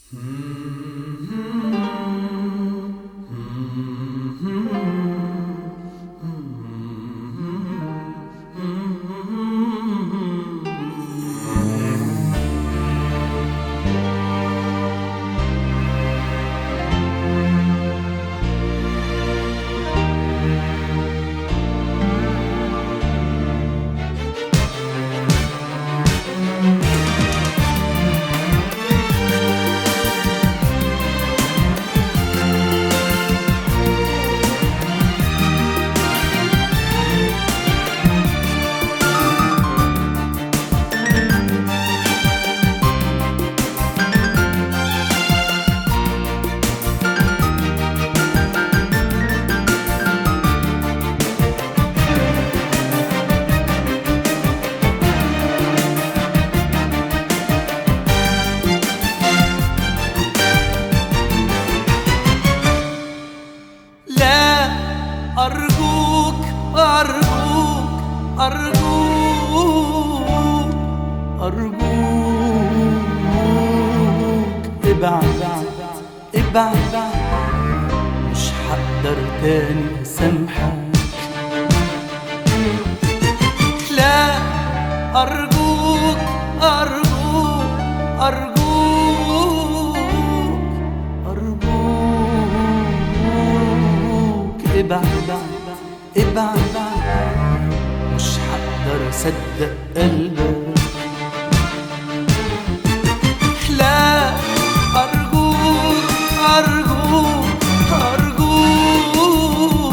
أرجوك أرجوك أرجوك أرجوك ابعد ابعد، مش هقدر تاني أسامحك. لا أرجوك أرجوك أرجوك أرجوك ابعد ابعد، مش هقدر أصدق قلبك. لا أرجوك أرجوك أرجوك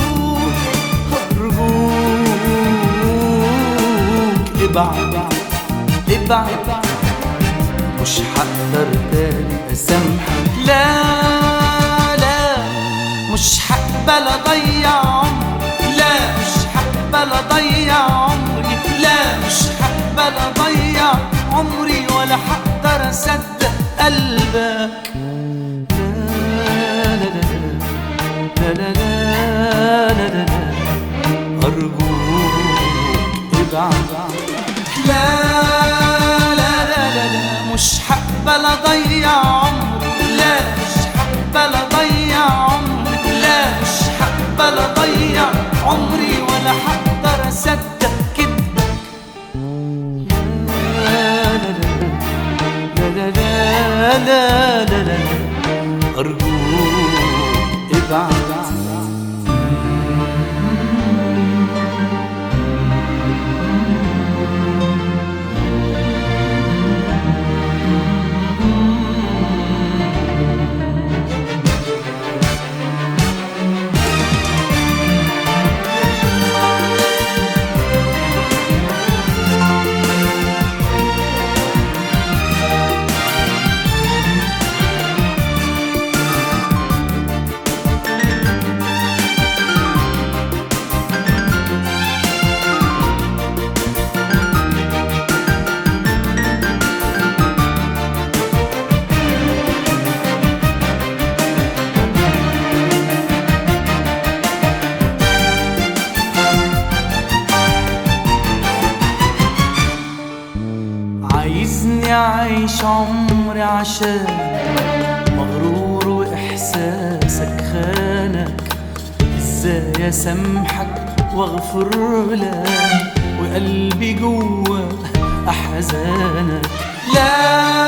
أرجوك ابعد ابعد، مش هقدر تاني أسامحك. لا لا مش هقبل أضيع عمري، لا مش هقبل أضيع عمري، لا مش هقبل أضيع عمري، ولا هقدر أصدق قلبك. لا لا لا لا لا لا لا لا أرجوك ابعد. لا لا لا لا مش هقبل أضيع عمري، لا مش هقبل أضيع عمري، لا مش هقبل أضيع عمري، ولا هقدر أصدق كدبك. لا لا لا لا لا لا أرجوك ابعد. عايزني أعيش عمري عشان مغرور وإحساسك خانك، إزاي أسامحك وأغفر لك وقلبي جوا أحزانك. لا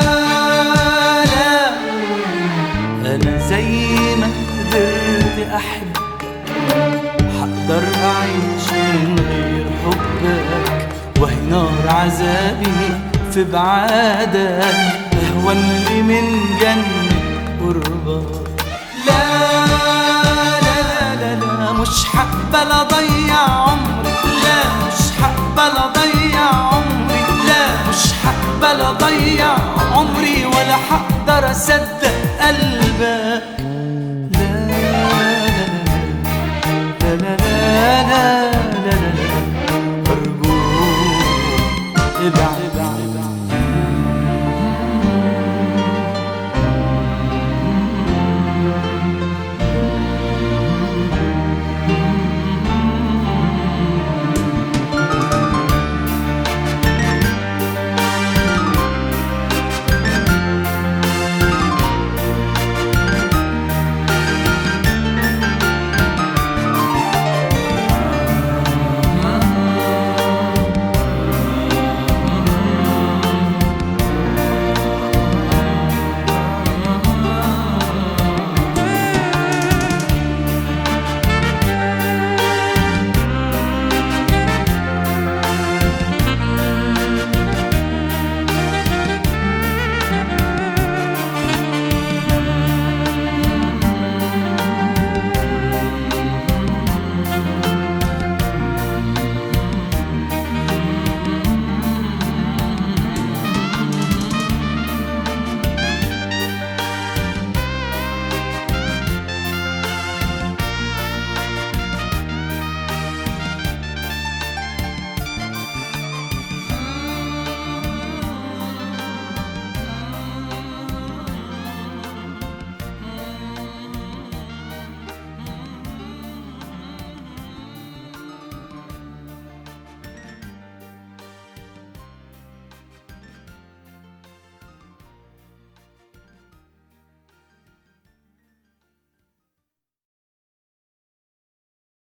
لا أنا زي ما قدرت أحبك هقدر أعيش من غير حبك، وهي نار عذابي في بعادك أهون لي من جنة قربك. لا لا لا لا مش هقبل أضيع عمري، لا مش هقبل أضيع عمري، لا مش هقبل أضيع عمري، ولا هقدر أصدق قلبك. لا لا لا لا لا لا